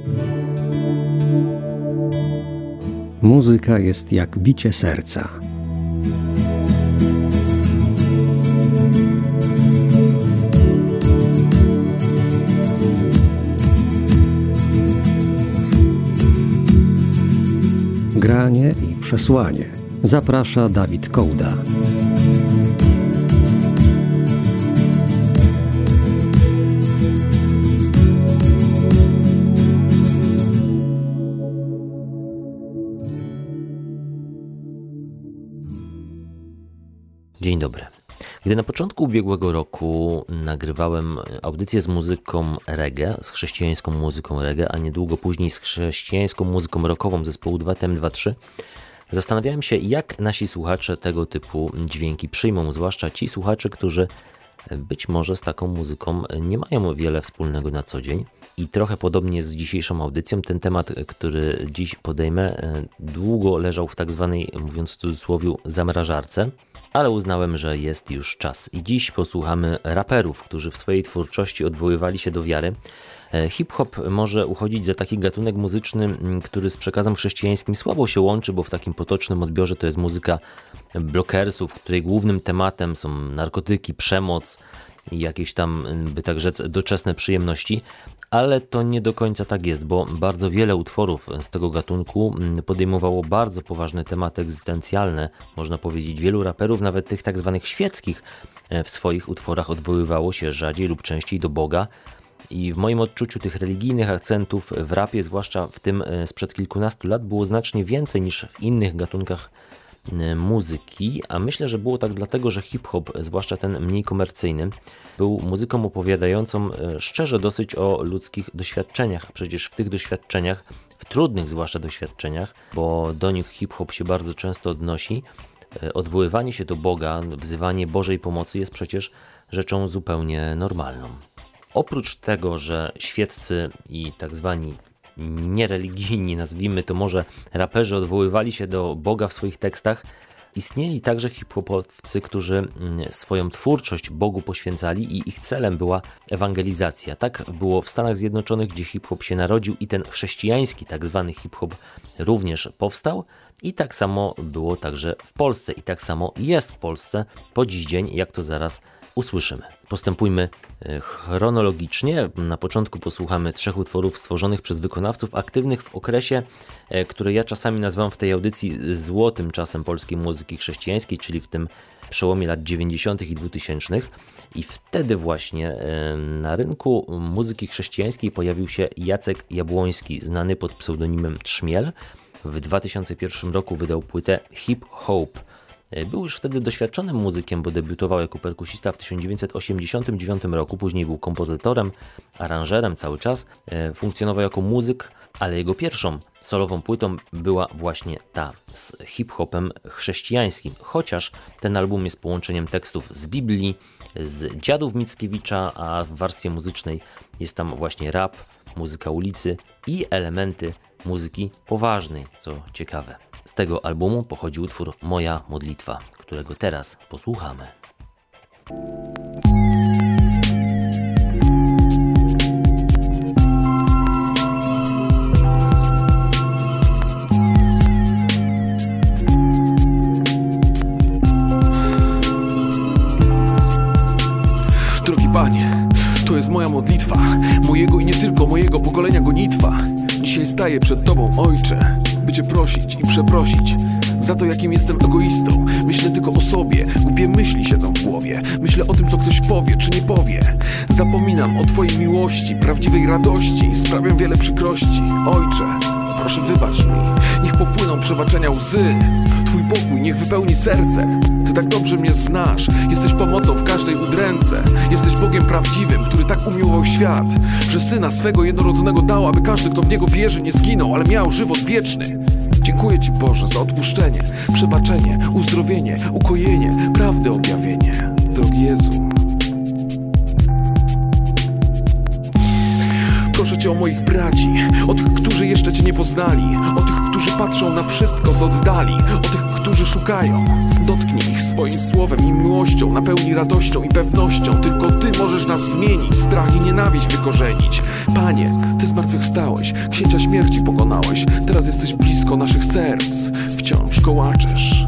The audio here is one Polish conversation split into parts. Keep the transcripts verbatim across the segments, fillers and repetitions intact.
Muzyka jest jak bicie serca. Granie i przesłanie. Zaprasza Dawid Kołda. Dzień dobry. Gdy na początku ubiegłego roku nagrywałem audycję z muzyką reggae, z chrześcijańską muzyką reggae, a niedługo później z chrześcijańską muzyką rockową zespołu dwa T M dwa trzy, zastanawiałem się, jak nasi słuchacze tego typu dźwięki przyjmą, zwłaszcza ci słuchacze, którzy być może z taką muzyką nie mają wiele wspólnego na co dzień. I trochę podobnie z dzisiejszą audycją, ten temat, który dziś podejmę, długo leżał w tak zwanej, mówiąc w cudzysłowie, zamrażarce, ale uznałem, że jest już czas. I dziś posłuchamy raperów, którzy w swojej twórczości odwoływali się do wiary. Hip-hop może uchodzić za taki gatunek muzyczny, który z przekazem chrześcijańskim słabo się łączy, bo w takim potocznym odbiorze to jest muzyka blokersów, której głównym tematem są narkotyki, przemoc i jakieś tam, by tak rzec, doczesne przyjemności. Ale to nie do końca tak jest, bo bardzo wiele utworów z tego gatunku podejmowało bardzo poważne tematy egzystencjalne. Można powiedzieć, wielu raperów, nawet tych tak zwanych świeckich, w swoich utworach odwoływało się rzadziej lub częściej do Boga. I w moim odczuciu tych religijnych akcentów w rapie, zwłaszcza w tym sprzed kilkunastu lat, było znacznie więcej niż w innych gatunkach muzyki, a myślę, że było tak dlatego, że hip-hop, zwłaszcza ten mniej komercyjny, był muzyką opowiadającą szczerze dosyć o ludzkich doświadczeniach, a przecież w tych doświadczeniach, w trudnych zwłaszcza doświadczeniach, bo do nich hip-hop się bardzo często odnosi, odwoływanie się do Boga, wzywanie Bożej pomocy jest przecież rzeczą zupełnie normalną. Oprócz tego, że świeccy i tak zwani niereligijni, nazwijmy to może, raperzy odwoływali się do Boga w swoich tekstach, istnieli także hip-hopowcy, którzy swoją twórczość Bogu poświęcali i ich celem była ewangelizacja. Tak było w Stanach Zjednoczonych, gdzie hip-hop się narodził i ten chrześcijański tak zwany hip-hop również powstał, i tak samo było także w Polsce i tak samo jest w Polsce po dziś dzień, jak to zaraz usłyszymy. Postępujmy chronologicznie. Na początku posłuchamy trzech utworów stworzonych przez wykonawców aktywnych w okresie, który ja czasami nazywam w tej audycji złotym czasem polskiej muzyki chrześcijańskiej, czyli w tym przełomie lat dziewięćdziesiątych i dwutysięcznych. I wtedy właśnie na rynku muzyki chrześcijańskiej pojawił się Jacek Jabłoński, znany pod pseudonimem Trzmiel. W dwa tysiące pierwszym roku wydał płytę Hip Hope. Był już wtedy doświadczonym muzykiem, bo debiutował jako perkusista w tysiąc dziewięćset osiemdziesiątym dziewiątym roku, później był kompozytorem, aranżerem cały czas, funkcjonował jako muzyk, ale jego pierwszą solową płytą była właśnie ta z hip-hopem chrześcijańskim, chociaż ten album jest połączeniem tekstów z Biblii, z Dziadów Mickiewicza, a w warstwie muzycznej jest tam właśnie rap, muzyka ulicy i elementy muzyki poważnej, co ciekawe. Z tego albumu pochodzi utwór Moja modlitwa, którego teraz posłuchamy. Drogi Panie, to jest moja modlitwa, mojego i nie tylko mojego pokolenia gonitwa. Dzisiaj staję przed Tobą, Ojcze, by Cię prosić i przeprosić za to, jakim jestem egoistą. Myślę tylko o sobie, głupie myśli siedzą w głowie. Myślę o tym, co ktoś powie, czy nie powie. Zapominam o Twojej miłości, prawdziwej radości. Sprawiam wiele przykrości. Ojcze, proszę wybacz mi. Niech popłyną przebaczenia łzy. Twój pokój niech wypełni serce. Ty tak dobrze mnie znasz. Jesteś pomocą w każdej udręce. Jesteś Bogiem prawdziwym, który tak umiłował świat, że Syna swego jednorodzonego dał, aby każdy, kto w Niego wierzy, nie zginął, ale miał żywot wieczny. Dziękuję Ci, Boże, za odpuszczenie, przebaczenie, uzdrowienie, ukojenie, prawdę objawienie. Drogi Jezu, proszę Cię o moich braci, o tych, którzy jeszcze Cię nie poznali, o tych, którzy którzy patrzą na wszystko z oddali, o tych, którzy szukają. Dotknij ich swoim słowem i miłością, napełnij radością i pewnością. Tylko Ty możesz nas zmienić, strach i nienawiść wykorzenić. Panie, Ty zmartwychwstałeś, księcia śmierci pokonałeś. Teraz jesteś blisko naszych serc, wciąż kołaczesz.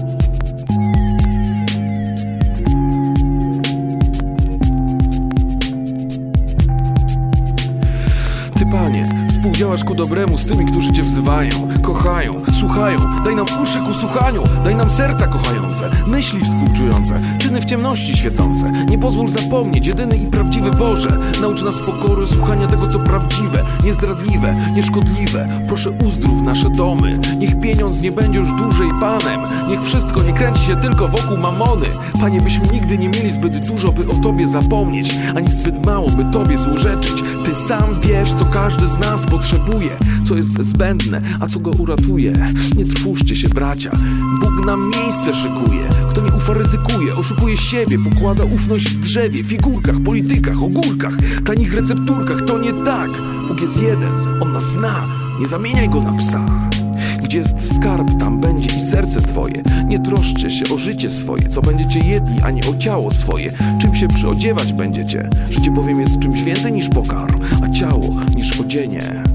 Ty, Panie, współdziałasz ku dobremu z tymi, którzy Cię wzywają, kochają, słuchają. Daj nam uszy ku słuchaniu, daj nam serca kochające, myśli współczujące, czyny w ciemności świecące. Nie pozwól zapomnieć, jedyny i prawdziwy Boże. Naucz nas pokory, słuchania tego, co prawdziwe, niezdradliwe, nieszkodliwe. Proszę, uzdrów nasze domy. Niech pieniądz nie będzie już dłużej Panem. Niech wszystko nie kręci się tylko wokół mamony. Panie, byśmy nigdy nie mieli zbyt dużo, by o Tobie zapomnieć, ani zbyt mało, by Tobie złorzeczyć. Ty sam wiesz, co każdy z nas potrzebuje, co jest bezbędne, a co go uratuje. Nie trwóżcie się, bracia, Bóg nam miejsce szykuje. Kto nie ufa, ryzykuje, oszukuje siebie, pokłada ufność w drzewie, figurkach, politykach, ogórkach, tanich recepturkach. To nie tak. Bóg jest jeden, On nas zna, nie zamieniaj Go na psa. Gdzie jest skarb, tam będzie i serce Twoje. Nie troszczcie się o życie swoje, co będziecie jedli, a nie o ciało swoje. Czym się przyodziewać będziecie? Życie bowiem jest czymś więcej niż pokarm, a ciało niż odzienie.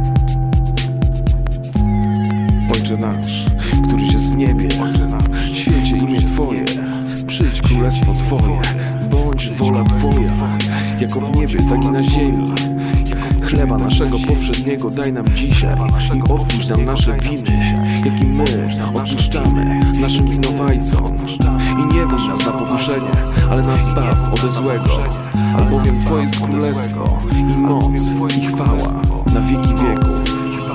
Ojcze nasz, któryś jest w niebie, święcie imię Twoje, przyjdź królestwo Twoje, bądź wola Twoja, jako w niebie, tak i na ziemi. Chleba naszego powszedniego daj nam dzisiaj i odpuść nam nasze winy, jak i my odpuszczamy naszym winowajcom. I nie weź nas na pokuszenie, ale nas zbaw ode złego, albowiem Twoje jest królestwo i moc i chwała na wieki wieków.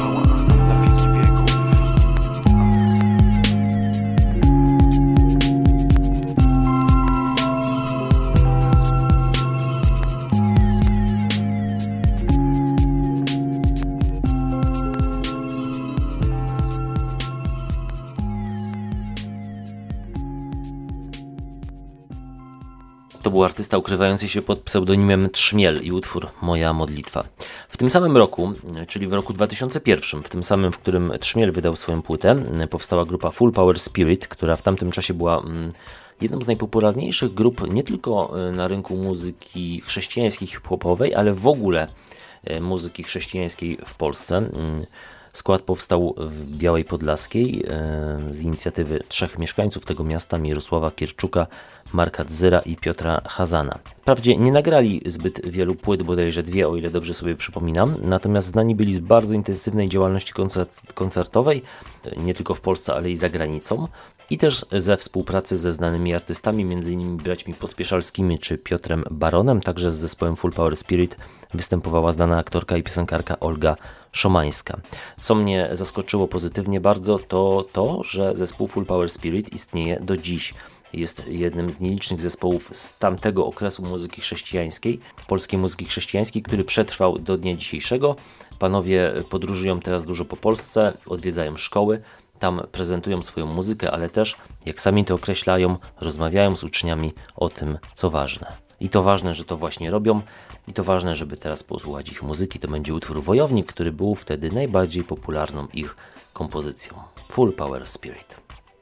To był artysta ukrywający się pod pseudonimem Trzmiel i utwór Moja modlitwa. W tym samym roku, czyli w roku dwa tysiące pierwszym, w tym samym, w którym Trzmiel wydał swoją płytę, powstała grupa Full Power Spirit, która w tamtym czasie była jedną z najpopularniejszych grup nie tylko na rynku muzyki chrześcijańskiej hip-hopowej, ale w ogóle muzyki chrześcijańskiej w Polsce. Skład powstał w Białej Podlaskiej z inicjatywy trzech mieszkańców tego miasta, Mirosława Kierczuka, Marka Dzyra i Piotra Chazana. Wprawdzie nie nagrali zbyt wielu płyt, bodajże dwie, o ile dobrze sobie przypominam, natomiast znani byli z bardzo intensywnej działalności koncert koncertowej, nie tylko w Polsce, ale i za granicą, i też ze współpracy ze znanymi artystami, między innymi braćmi Pospieszalskimi czy Piotrem Baronem. Także z zespołem Full Power Spirit występowała znana aktorka i piosenkarka Olga Szomańska. Co mnie zaskoczyło pozytywnie bardzo, to to, że zespół Full Power Spirit istnieje do dziś. Jest jednym z nielicznych zespołów z tamtego okresu muzyki chrześcijańskiej, polskiej muzyki chrześcijańskiej, który przetrwał do dnia dzisiejszego. Panowie podróżują teraz dużo po Polsce, odwiedzają szkoły, tam prezentują swoją muzykę, ale też, jak sami to określają, rozmawiają z uczniami o tym, co ważne. I to ważne, że to właśnie robią, i to ważne, żeby teraz posłuchać ich muzyki. To będzie utwór Wojownik, który był wtedy najbardziej popularną ich kompozycją. Full Power Spirit.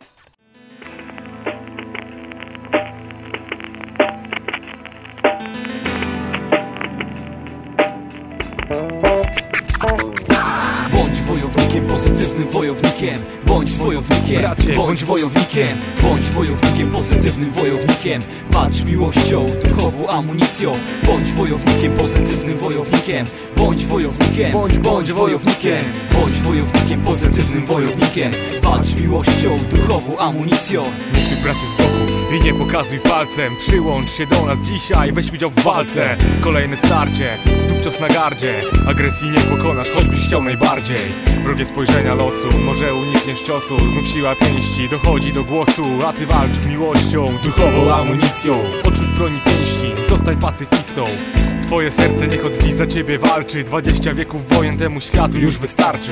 Bądź wojownikiem, pozytywnym wojownikiem. Bądź wojownikiem, bądź wojownikiem. Bądź wojownikiem, pozytywnym wojownikiem. Walcz miłością, duchową amunicją. Bądź wojownikiem, pozytywnym wojownikiem. Bądź wojownikiem, bądź, bądź wojownikiem. Bądź wojownikiem, pozytywnym wojownikiem. Walcz miłością, duchową amunicją. Nie stój, bracie, z boku i nie pokazuj palcem. Przyłącz się do nas dzisiaj, weź udział w walce. Kolejne starcie, znów cios na gardzie. Agresji nie pokonasz, choćbyś chciał najbardziej. Wrogie spojrzenia losu, może unikniesz ciosu. Znów siła pięści dochodzi do głosu. A ty walcz miłością, duchową amunicją. Odrzuć broni pięści, zostań pacyfistą. Twoje serce niech od dziś za ciebie walczy. Dwadzieścia wieków wojen temu światu już wystarczy.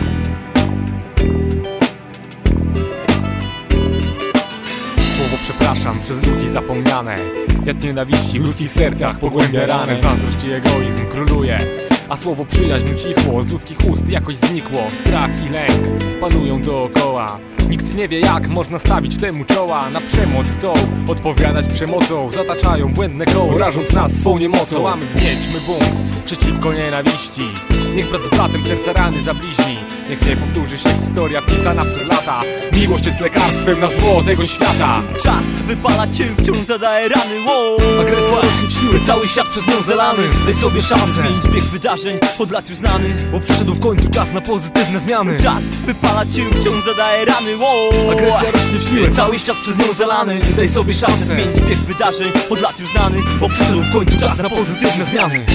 Słowo przepraszam przez ludzi zapomniane. Wiatr nienawiści w ludzkich sercach pogłębia ranę. Zazdrość i egoizm króluje. a słowo przyjaźń ucichło, z ludzkich ust jakoś znikło. Strach i lęk panują dookoła. Nikt nie wie, jak można stawić temu czoła. Na przemoc chcą odpowiadać przemocą, zataczają błędne koło, rażąc nas swą niemocą. Łamy wznieśmy bunt przeciwko nienawiści. Niech brat z bratem serca rany zabliźni. Niech nie powtórzy się historia pisana przez lata. Miłość jest lekarstwem na zło tego świata. Czas wypala cię, wciąż zadaje rany. Wow. Agresja rośnie w siły, cały świat przez nią zalany. Daj sobie szansę, zmienić bieg wydarzeń, od lat już znany. bo przyszedł w końcu czas na pozytywne zmiany. Czas wypala cię, wciąż zadaje rany. Wow. Agresja rośnie w siły, cały świat przez nią zalany. Daj sobie szansę, zmienić bieg wydarzeń, od lat już znany. bo przyszedł w końcu czas na pozytywne zmiany.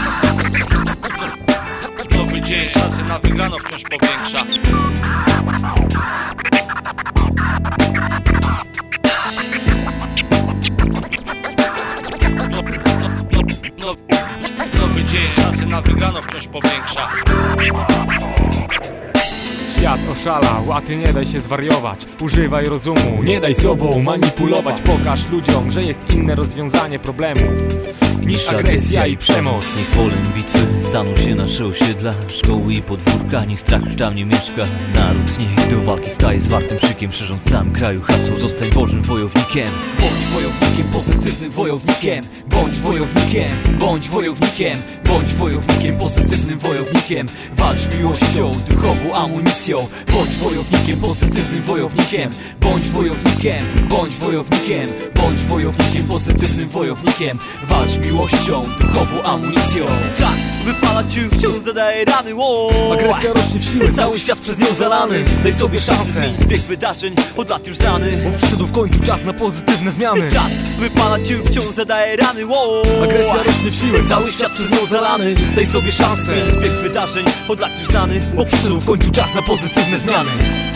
Nowy dzień, szansę na wygraną wciąż powiększa. No, no, no, no, nowy dzień, szansę na wygraną wciąż powiększa. Świat oszalał, a ty nie daj się zwariować. Używaj rozumu, nie daj sobą manipulować. Pokaż ludziom, że jest inne rozwiązanie problemów niż agresja i przemoc. Niech polem bitwy staną się nasze osiedla, szkoły i podwórka, niech strach już tam nie mieszka. Naród niech do walki staje zwartym szykiem, szerząc w całym kraju hasło: zostań Bożym wojownikiem. Bądź wojownikiem, pozytywnym wojownikiem. Bądź wojownikiem, bądź wojownikiem. Bądź wojownikiem, pozytywnym wojownikiem. Walcz miłością, duchową amunicją. Bądź wojownikiem, pozytywnym wojownikiem. Bądź wojownikiem, bądź wojownikiem. Bądź wojownikiem, pozytywnym wojownikiem. Walcz miłością, duchową amunicją. Czas wypala cię, wciąż zadaje rany. Wow. Agresja rośnie w siły, cały świat przez nią zalany. Daj sobie szansę, zmienić bieg wydarzeń, od lat już znany. bo przyszedł w końcu czas na pozytywne zmiany. Czas wypala cię, wciąż zadaje rany. Wow. Agresja rośnie w siły, cały świat przez nią zalany. Daj sobie szansę, zmienić bieg wydarzeń, od lat już znany. bo przyszedł w końcu czas na pozytywne zmiany.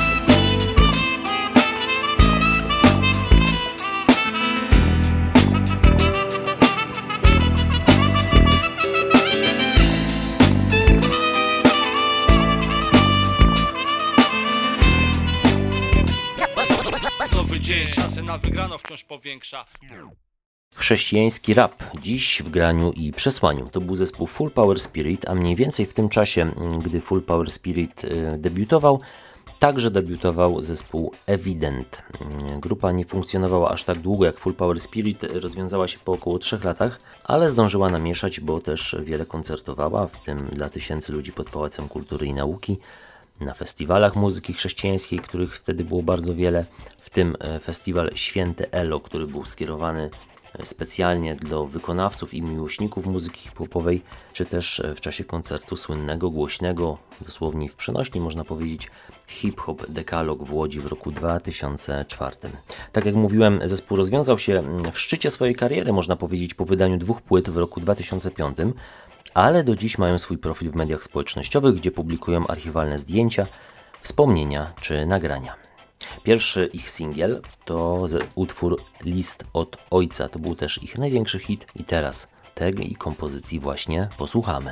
Nowy dzień, szansę na wygraną wciąż powiększa. Chrześcijański rap, dziś w graniu i przesłaniu. To był zespół Full Power Spirit, a mniej więcej w tym czasie, gdy Full Power Spirit debiutował, także debiutował zespół Evident. Grupa nie funkcjonowała aż tak długo jak Full Power Spirit, rozwiązała się po około trzech latach, ale zdążyła namieszać, bo też wiele koncertowała, w tym dla tysięcy ludzi pod Pałacem Kultury i Nauki, na festiwalach muzyki chrześcijańskiej, których wtedy było bardzo wiele, w tym festiwal Święte Elo, który był skierowany specjalnie dla wykonawców i miłośników muzyki hip-hopowej, czy też w czasie koncertu słynnego, głośnego, dosłownie w przenośni można powiedzieć, hip-hop Dekalog w Łodzi w roku dwa tysiące czwartym. Tak jak mówiłem, zespół rozwiązał się w szczycie swojej kariery, można powiedzieć, po wydaniu dwóch płyt w roku dwa tysiące piątym, ale do dziś mają swój profil w mediach społecznościowych, gdzie publikują archiwalne zdjęcia, wspomnienia czy nagrania. Pierwszy ich singiel to utwór List od Ojca. To był też ich największy hit i teraz tej kompozycji właśnie posłuchamy.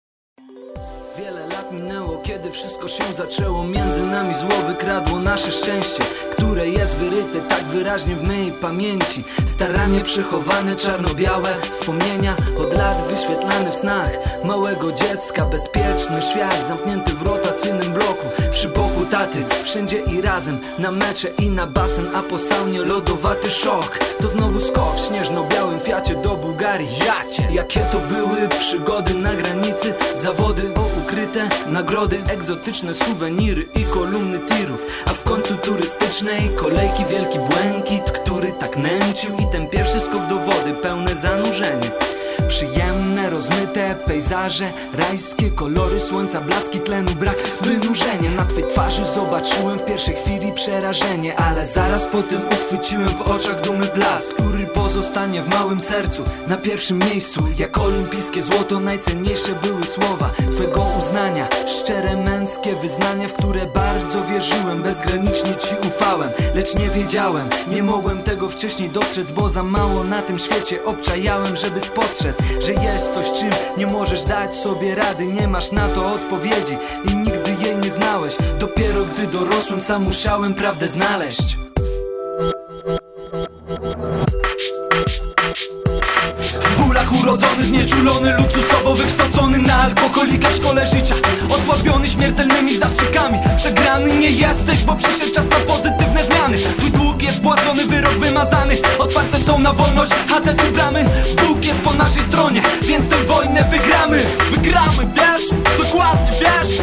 Wiele lat minęło, kiedy wszystko się zaczęło. Między nami zło wykradło nasze szczęście, które jest wyryte tak wyraźnie w mej pamięci. Starannie przechowane czarno-białe wspomnienia, od lat wyświetlane w snach małego dziecka. Bezpieczny świat, zamknięty w rotacyjnym bloku, przy boku taty, wszędzie i razem, na mecze i na basen, a po saunie lodowaty szok. To znowu skok w śnieżno-białym Fiacie do Bułgarii. Jacie. Jakie to były przygody na granicy, zawody o ukryte nagrody, egzotyczne suweniry i kolumny tirów, a w końcu turystycznej kolejki wielki błękit, który tak nęcił, i ten pierwszy skok do wody, pełne zanurzenie. Przyjemne, rozmyte pejzaże, rajskie kolory słońca, blaski tlenu, brak, wynurzenie. Na twej twarzy zobaczyłem w pierwszej chwili przerażenie, ale zaraz po tym uchwyciłem w oczach dumy blask, który pozostanie w małym sercu na pierwszym miejscu. Jak olimpijskie złoto najcenniejsze były słowa twego uznania, szczere męskie wyznania, w które bardzo wierzyłem, bezgranicznie ci ufałem, lecz nie wiedziałem, nie mogłem tego wcześniej dostrzec, bo za mało na tym świecie obczajałem, żeby spostrzec, że jest coś, czym nie możesz dać sobie rady. Nie masz na to odpowiedzi i nigdy jej nie znałeś. Dopiero gdy dorosłem, sam musiałem prawdę znaleźć. W bólach urodzonych nie znieczulony, luksusowo wykształcony na alkoholika w szkole życia. Osłabiony śmiertelnymi zastrzykami. Przegrany nie jesteś, bo przyszedł czas na pozytywne zmiany. Twój dług jest płacony, wyrok wymazany. Otwarte są na wolność, adresy bramy. Dług jest po naszej stronie, więc tę wojnę wygramy. Wygramy, wiesz? Dokładnie, wiesz?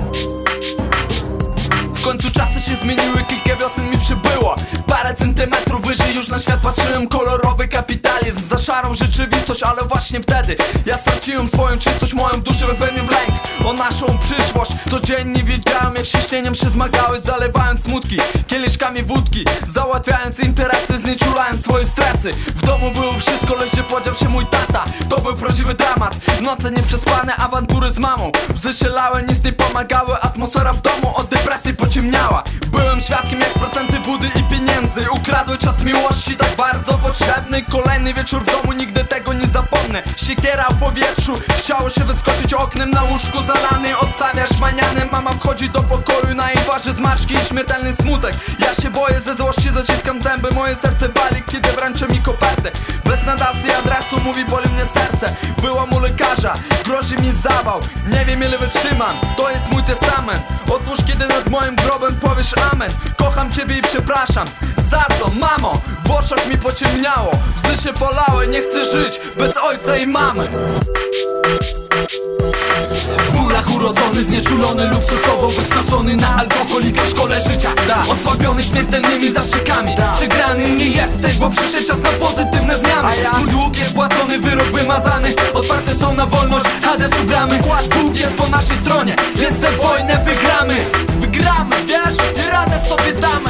W końcu czasy się zmieniły, kilka wiosen mi przybyło. Parę centymetrów wyżej już na świat patrzyłem. Kolorowy kapitalizm za szarą rzeczywistość. Ale właśnie wtedy ja straciłem swoją czystość. Moją duszę wypełnił lęk o naszą przyszłość. Codziennie wiedziałem, jak się ścieniem się zmagały, zalewając smutki kieliszkami wódki, załatwiając interesy, znieczulając swoje stresy. W domu było wszystko, lecz gdzie podział się mój tata. To był prawdziwy dramat. Noce nieprzespane, awantury z mamą. Łzy się lały, nic nie pomagały. Atmosfera w domu od depresji pociemniała. Byłem świadkiem, jak procenty wody i pieniędzy ukradły czas miłości, tak bardzo potrzebny. Kolejny wieczór w domu, nigdy tego nie zapomnę. Siekiera w powietrzu, chciało się wyskoczyć oknem. Na łóżku zalany, odstawiasz maniany. Mama wchodzi do pokoju, na jej twarzy zmarszki i śmiertelny smutek. Ja się boję, ze złości zaciskam zęby. Moje serce wali, kiedy wręczę mi kopertę. Bez nadacji adresu, mówi, boli mnie serce. Byłam u lekarza, grozi mi zawał. Nie wiem, ile wytrzymam, to jest mój testament. Otóż kiedy nad moim grobem powiesz amen. Kocham ciebie i przepraszam. Za co, mamo? W oczach mi pociemniało, łzy się polały. Nie chcę żyć bez ojca i mamy. W bólach urodzony, znieczulony, luksusowo wykształcony na alkoholika w szkole życia. Osłabiony śmiertelnymi zastrzykami. Przegrany nie jesteś, bo przyszedł czas na pozytywne zmiany. Twój dług jest płacony, wyrok wymazany. Otwarte są na wolność, adresu bramy. Dług jest po naszej stronie, więc tę wojnę wygramy. Wygramy, wiesz? I radę sobie damy.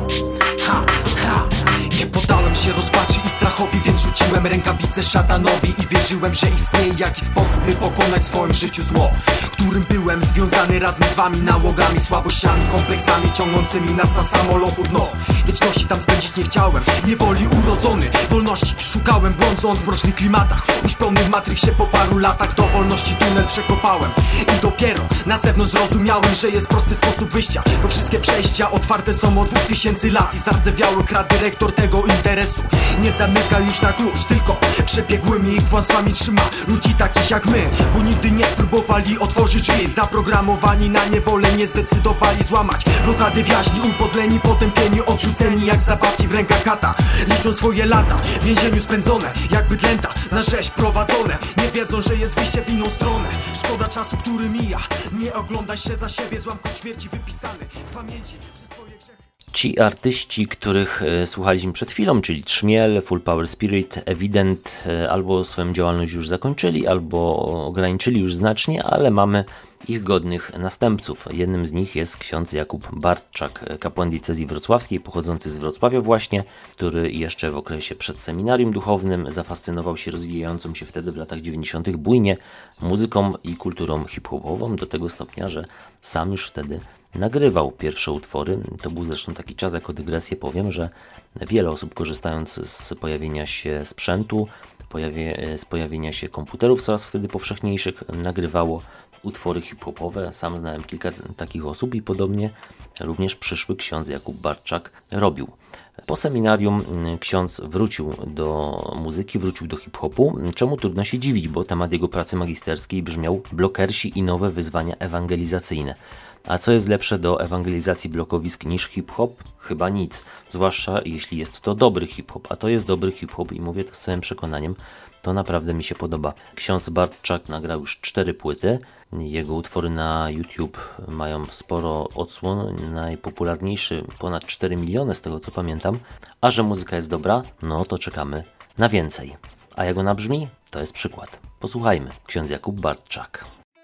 Ha, ha. Nie poddałem się rozpaczy i strachowi, więc rzuciłem rękawice szatanowi i wierzyłem, że istnieje jakiś sposób, by pokonać w swoim życiu zło, którym byłem związany razem z wami nałogami, słabościami, kompleksami ciągnącymi nas na samolochód dno. Wieczności tam spędzić nie chciałem, niewoli urodzony, wolności szukałem, błądząc w mrocznych klimatach, uśpiony w matryksie po paru latach. Do wolności tunel przekopałem i dopiero na zewnątrz zrozumiałem, że jest prosty sposób wyjścia, bo wszystkie przejścia otwarte są od dwóch tysięcy lat i zardzewiały krat dyrektor tego interesu nie zamyka już na klucz, tylko przebiegłymi kłamstwami trzyma ludzi takich jak my, bo nigdy nie spróbowali otworzyć drzwi. Zaprogramowani na niewolę, nie zdecydowali złamać blokady wjaźni, upodleni, potępieni, odrzuceni jak zabawki w rękach kata. Liczą swoje lata w więzieniu spędzone, jak bydlęta na rzeź prowadzone. Nie wiedzą, że jest wyjście w inną stronę. Szkoda czasu, który mija. Nie oglądaj się za siebie, złam kod śmierci wypisany w pamięci przez twoje grzechy. Ci artyści, których e, słuchaliśmy przed chwilą, czyli Trzmiel, Full Power Spirit, Evident, e, albo swoją działalność już zakończyli, albo ograniczyli już znacznie, ale mamy ich godnych następców. Jednym z nich jest ksiądz Jakub Bartczak, kapłan diecezji wrocławskiej, pochodzący z Wrocławia właśnie, który jeszcze w okresie przed seminarium duchownym zafascynował się rozwijającą się wtedy w latach dziewięćdziesiątych bujnie muzyką i kulturą hip-hopową, do tego stopnia, że sam już wtedy nagrywał pierwsze utwory. To był zresztą taki czas, jako dygresję powiem, że wiele osób, korzystając z pojawienia się sprzętu, pojawie, z pojawienia się komputerów coraz wtedy powszechniejszych, nagrywało utwory hip-hopowe. Sam znałem kilka takich osób i podobnie również przyszły ksiądz Jakub Bartczak robił. Po seminarium ksiądz wrócił do muzyki, wrócił do hip-hopu, czemu trudno się dziwić, bo temat jego pracy magisterskiej brzmiał blokersi i nowe wyzwania ewangelizacyjne. A co jest lepsze do ewangelizacji blokowisk niż hip-hop? Chyba nic, zwłaszcza jeśli jest to dobry hip-hop, a to jest dobry hip-hop i mówię to z całym przekonaniem, to naprawdę mi się podoba. Ksiądz Bartczak nagrał już cztery płyty, jego utwory na YouTube mają sporo odsłon, najpopularniejszy ponad cztery miliony z tego co pamiętam, a że muzyka jest dobra, no to czekamy na więcej. A jak ona brzmi? To jest przykład. Posłuchajmy, ksiądz Jakub Bartczak.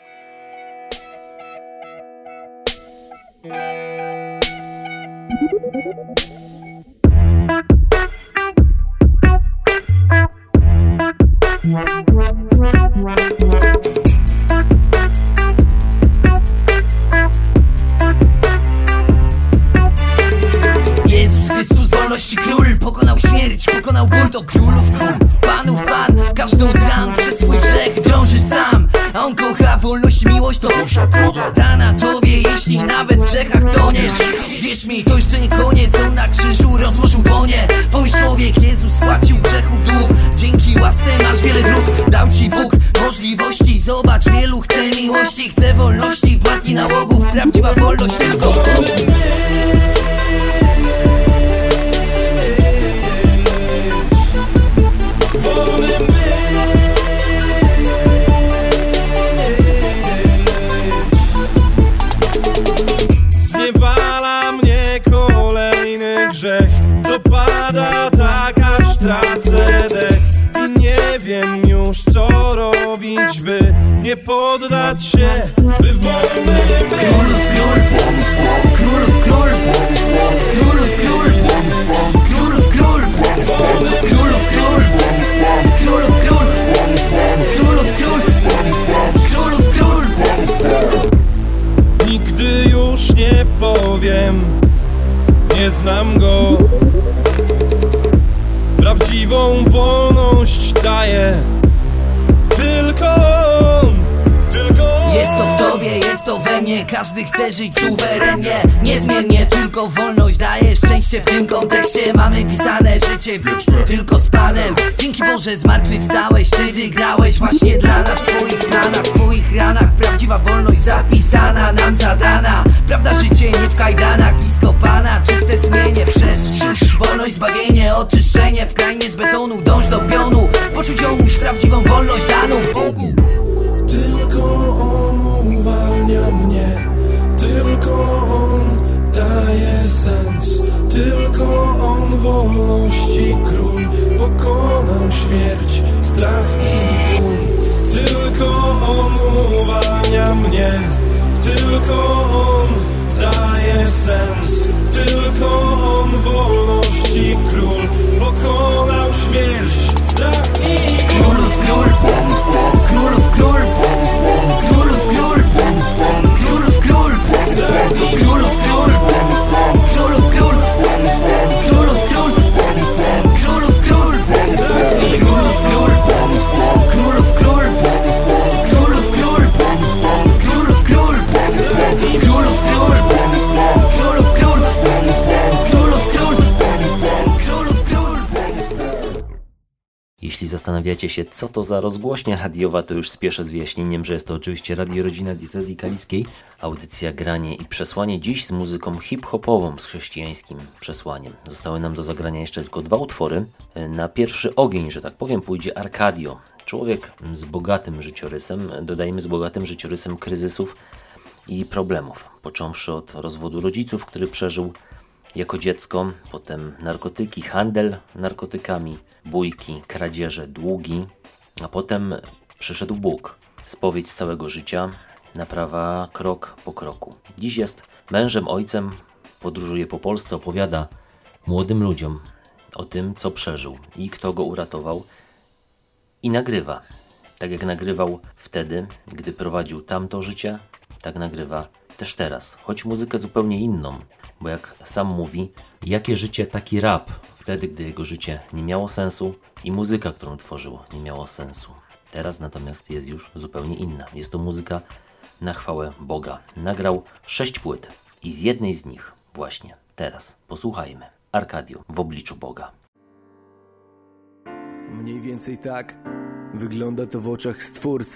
Jezus Chrystus, wolności król, pokonał śmierć, pokonał ból, to królów król, panów pan, każdą z ran przez swój grzech drążysz sam, a on kocha wolność i miłość, to dusza droga dana tobie, jeśli nawet w grzechach toniesz. Wierz mi, to jeszcze nie koniec, on na krzyżu rozłożył dłonie. Pomyśl człowiek, Jezus spłacił grzechów dług. Dzięki łasce masz wiele dróg, dał ci Bóg możliwości. Zobacz, wielu chce miłości, chce wolności, płatni nałogów, prawdziwa wolność tylko. Zniewala mnie kolejny grzech, dopada tak aż tracę dech. I nie wiem już co robić, by nie poddać się, by wolny być. Królów król, królów król, królów król, królów król, królów król, królów król, królów król, królów król. Nigdy już nie powiem, nie znam go. Prawdziwą wolność daje tylko on, tylko on. Jest to w tobie, jest to we mnie, każdy chce żyć suwerennie, niezmiennie, tylko wolność daje szczęście. W tym kontekście mamy pisane życie wieczne tylko z Panem. Dzięki Boże zmartwychwstałeś, ty wygrałeś właśnie dla nas. W twoich planach, w twoich ranach prawdziwa wolność zapisana, nam zadana. Prawda, życie nie w kajdanach, blisko Pana, czyste sumienie przez wolność, zbawienie, oczyszczenie. W krainie z betonu dąż do pionu, poczuć omuś prawdziwą wolność daną Bogu. Tylko on uwalnia mnie, tylko on daje sens, tylko on wolności król. Pokonał śmierć, strach i ból. Tylko on uwalnia mnie, tylko on daje sens, tylko on wolności król. Pokonał śmierć, strach i ból. Królów król, królów król, królów król, królów król, królów król, królów król, królów król, królów król, królów król, królów król, królów król, królów król, królów król, królów król, królów król, królów król. Jeśli zastanawiacie się, co to za rozgłośnia radiowa, to już spieszę z wyjaśnieniem, że jest to oczywiście Radio Rodzina Diecezji Kaliskiej. Audycja Granie i Przesłanie, dziś z muzyką hip-hopową, z chrześcijańskim przesłaniem. Zostały nam do zagrania jeszcze tylko dwa utwory. Na pierwszy ogień, że tak powiem, pójdzie Arkadio. Człowiek z bogatym życiorysem, dodajmy z bogatym życiorysem kryzysów i problemów. Począwszy od rozwodu rodziców, który przeżył jako dziecko, potem narkotyki, handel narkotykami, bójki, kradzieże, długi, a potem przyszedł Bóg. Spowiedź z całego życia, naprawa krok po kroku. Dziś jest mężem, ojcem, podróżuje po Polsce, opowiada młodym ludziom o tym, co przeżył i kto go uratował, i nagrywa. Tak jak nagrywał wtedy, gdy prowadził tamto życie, tak nagrywa też teraz, choć muzykę zupełnie inną, bo jak sam mówi, jakie życie, taki rap, wtedy gdy jego życie nie miało sensu i muzyka, którą tworzył, nie miało sensu. Teraz natomiast jest już zupełnie inna. Jest to muzyka na chwałę Boga. Nagrał sześć płyt i z jednej z nich właśnie teraz posłuchajmy. Arkadio, w obliczu Boga. Mniej więcej tak wygląda to w oczach Stwórcy.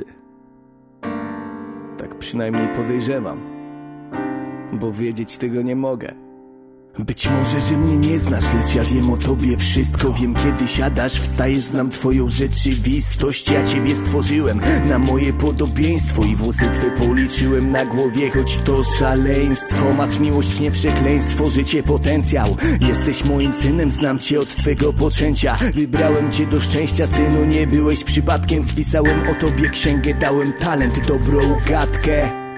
Tak przynajmniej podejrzewam, bo wiedzieć tego nie mogę. Być może, że mnie nie znasz, lecz ja wiem o tobie wszystko. Wiem, kiedy siadasz, wstajesz, znam twoją rzeczywistość. Ja ciebie stworzyłem na moje podobieństwo i włosy twe policzyłem na głowie, choć to szaleństwo. Masz miłość, nie przekleństwo, życie potencjał. Jesteś moim synem, znam cię od twego poczęcia. Wybrałem cię do szczęścia, synu, nie byłeś przypadkiem. Spisałem o tobie księgę, dałem talent, dobrą gadkę.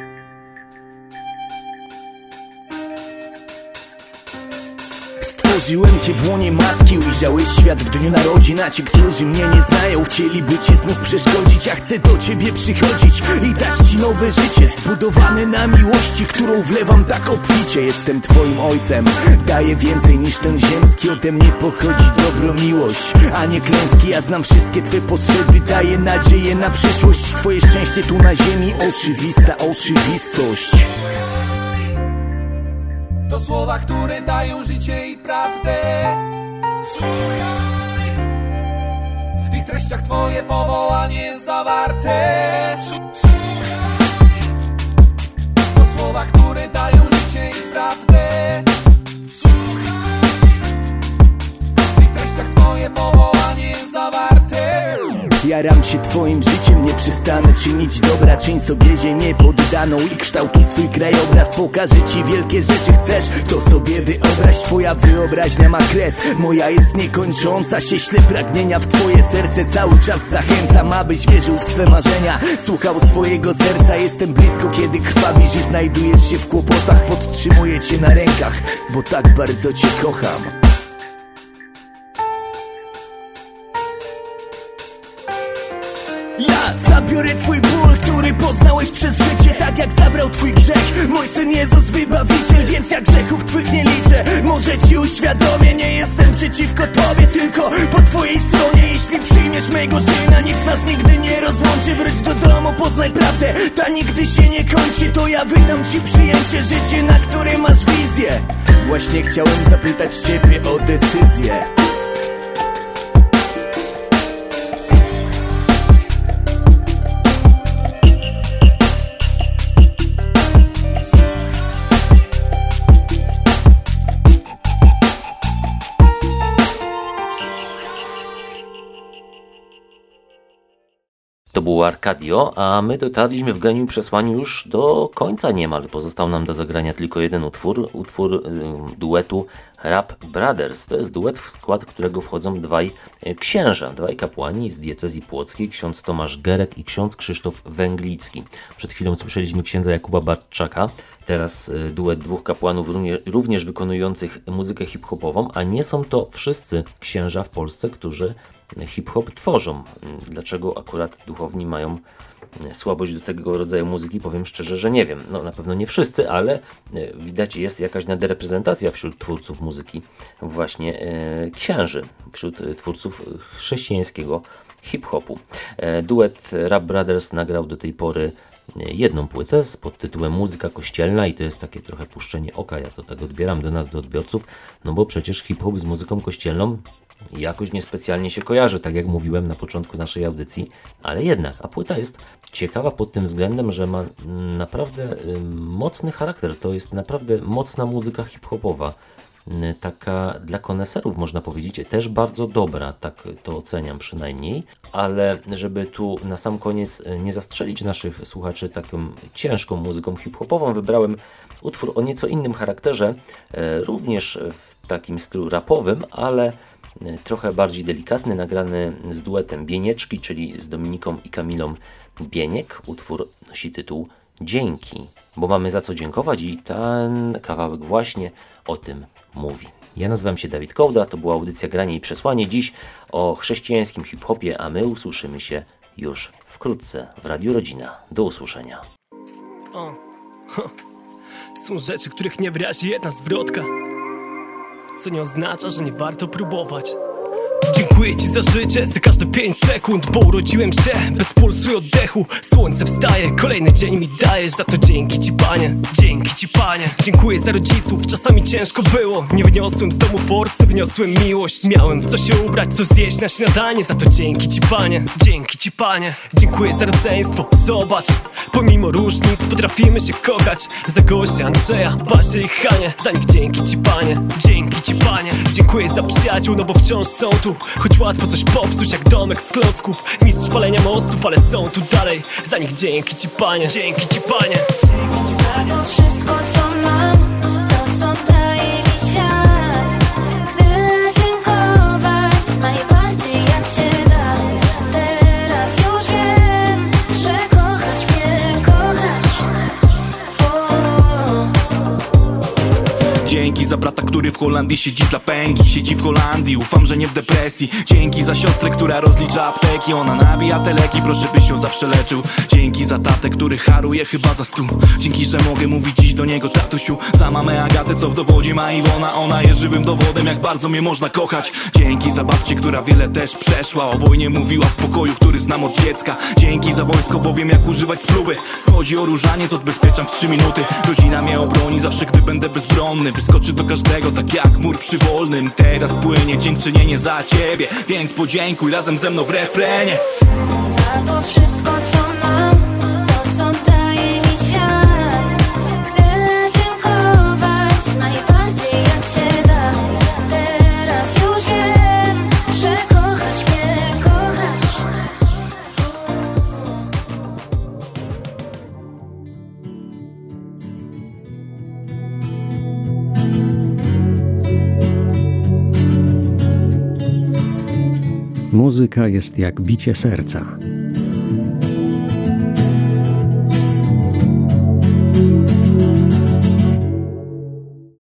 Stworzyłem cię w łonie matki, ujrzałeś świat w dniu narodzin. A ci, którzy mnie nie znają, chcieliby cię znów przeszkodzić. Ja chcę do ciebie przychodzić i dać ci nowe życie, zbudowane na miłości, którą wlewam tak obficie. Jestem twoim ojcem, daję więcej niż ten ziemski. Ode mnie pochodzi dobro, miłość, a nie klęski. Ja znam wszystkie twoje potrzeby, daję nadzieję na przyszłość. Twoje szczęście tu na ziemi, oczywista oczywistość. To słowa, które dają życie i prawdę. Słuchaj. W tych treściach twoje powołanie jest zawarte. Słuchaj. To słowa, które dają życie i prawdę. Słuchaj. W tych treściach twoje powołanie jest zawarte. Jaram się twoim życiem, nie przestanę czynić dobra. Czyń sobie ziemię poddaną i kształtuj swój krajobraz. Pokażę ci wielkie rzeczy, chcesz? To sobie wyobraź. Twoja wyobraźnia ma kres, moja jest niekończąca się. Śle pragnienia w twoje serce, cały czas zachęcam, abyś wierzył w swe marzenia, słuchał swojego serca. Jestem blisko, kiedy krwawisz i znajdujesz się w kłopotach. Podtrzymuję cię na rękach, bo tak bardzo cię kocham. Ja zabiorę twój ból, który poznałeś przez życie, tak jak zabrał twój grzech mój Syn Jezus Wybawiciel. Więc ja grzechów twych nie liczę, może ci uświadomię. Nie jestem przeciwko tobie, tylko po twojej stronie. Jeśli przyjmiesz mego Syna, nic nas nigdy nie rozłączy. Wróć do domu, poznaj prawdę, ta nigdy się nie kończy. To ja wydam ci przyjęcie, życie, na które masz wizję. Właśnie chciałem zapytać ciebie o decyzję. To było Arcadio, a my dotarliśmy w graniu i przesłaniu już do końca niemal. Pozostał nam do zagrania tylko jeden utwór, utwór y, duetu Rap Brothers. To jest duet, w skład którego wchodzą dwaj księża, dwaj kapłani z diecezji płockiej, ksiądz Tomasz Gerek i ksiądz Krzysztof Węglicki. Przed chwilą słyszeliśmy księdza Jakuba Bartczaka, teraz y, duet dwóch kapłanów również, również wykonujących muzykę hip-hopową, a nie są to wszyscy księża w Polsce, którzy hip-hop tworzą. Dlaczego akurat duchowni mają słabość do tego rodzaju muzyki? Powiem szczerze, że nie wiem. No na pewno nie wszyscy, ale widać jest jakaś nadreprezentacja wśród twórców muzyki właśnie e, księży, wśród twórców chrześcijańskiego hip-hopu. E, duet Rap Brothers nagrał do tej pory jedną płytę pod tytułem Muzyka Kościelna i to jest takie trochę puszczenie oka, ja to tak odbieram do nas, do odbiorców, no bo przecież hip-hop z muzyką kościelną jakoś niespecjalnie się kojarzy, tak jak mówiłem na początku naszej audycji, ale jednak, a płyta jest ciekawa pod tym względem, że ma naprawdę mocny charakter, to jest naprawdę mocna muzyka hip-hopowa, taka dla koneserów można powiedzieć, też bardzo dobra, tak to oceniam przynajmniej, ale żeby tu na sam koniec nie zastrzelić naszych słuchaczy taką ciężką muzyką hip-hopową, wybrałem utwór o nieco innym charakterze, również w takim stylu rapowym, ale trochę bardziej delikatny, nagrany z duetem Bienieczki, czyli z Dominiką i Kamilą Bieniek. Utwór nosi tytuł Dzięki, bo mamy za co dziękować i ten kawałek właśnie o tym mówi. Ja nazywam się Dawid Kołda, to była audycja Granie i Przesłanie. Dziś o chrześcijańskim hip-hopie, a my usłyszymy się już wkrótce w Radiu Rodzina. Do usłyszenia. O. Są rzeczy, których nie wyrazi jedna zwrotka, co nie oznacza, że nie warto próbować. Dziękuję ci za życie, za każde pięć sekund, bo urodziłem się bez pulsu i oddechu. Słońce wstaje, kolejny dzień mi dajesz, za to dzięki ci Panie, dzięki ci Panie. Dziękuję za rodziców, czasami ciężko było, nie wyniosłem z domu forsy, wniosłem miłość. Miałem w co się ubrać, co zjeść na śniadanie, za to dzięki ci Panie, dzięki ci Panie. Dziękuję za rodzeństwo, zobacz, pomimo różnic potrafimy się kochać. Za Gosię, Andrzeja, Basię i Hanię, za nich dzięki ci Panie, dzięki ci Panie. Dziękuję za przyjaciół, no bo wciąż są tu, choć łatwo coś popsuć jak domek z klocków. Mistrz palenia mostów, ale są tu dalej, za nich dzięki ci Panie, dzięki ci Panie. Za to wszystko co mam, to co daje mi świat, chcę dziękować najbardziej jak się da. Teraz już wiem, że kochasz mnie, kochasz. O. Dzięki za brata, który w Holandii siedzi dla pęki. Siedzi w Holandii, ufam, że nie w depresji. Dzięki za siostrę, która rozlicza apteki. Ona nabija te leki, proszę byś ją zawsze leczył. Dzięki za tatę, który haruje chyba za stu. Dzięki, że mogę mówić dziś do niego tatusiu. Za mamę Agatę, co w dowodzi ma Iwona. Ona jest żywym dowodem, jak bardzo mnie można kochać. Dzięki za babcię, która wiele też przeszła. O wojnie mówiła w pokoju, który znam od dziecka. Dzięki za wojsko, bo wiem jak używać spluwy. Chodzi o różaniec, odbezpieczam w trzy minuty. Rodzina mnie obroni zawsze, gdy będę bezbronny. Wyskoczy do każdego, tak jak mur przy wolnym. Teraz płynie dziękczynienie za ciebie, więc podziękuj razem ze mną w refrenie. Za to wszystko, co mam, to co daje mi świat. Chcę dziękować najbardziej jak się da. Teraz już wiem, że kochasz mnie, kochasz. Muzyka jest jak bicie serca.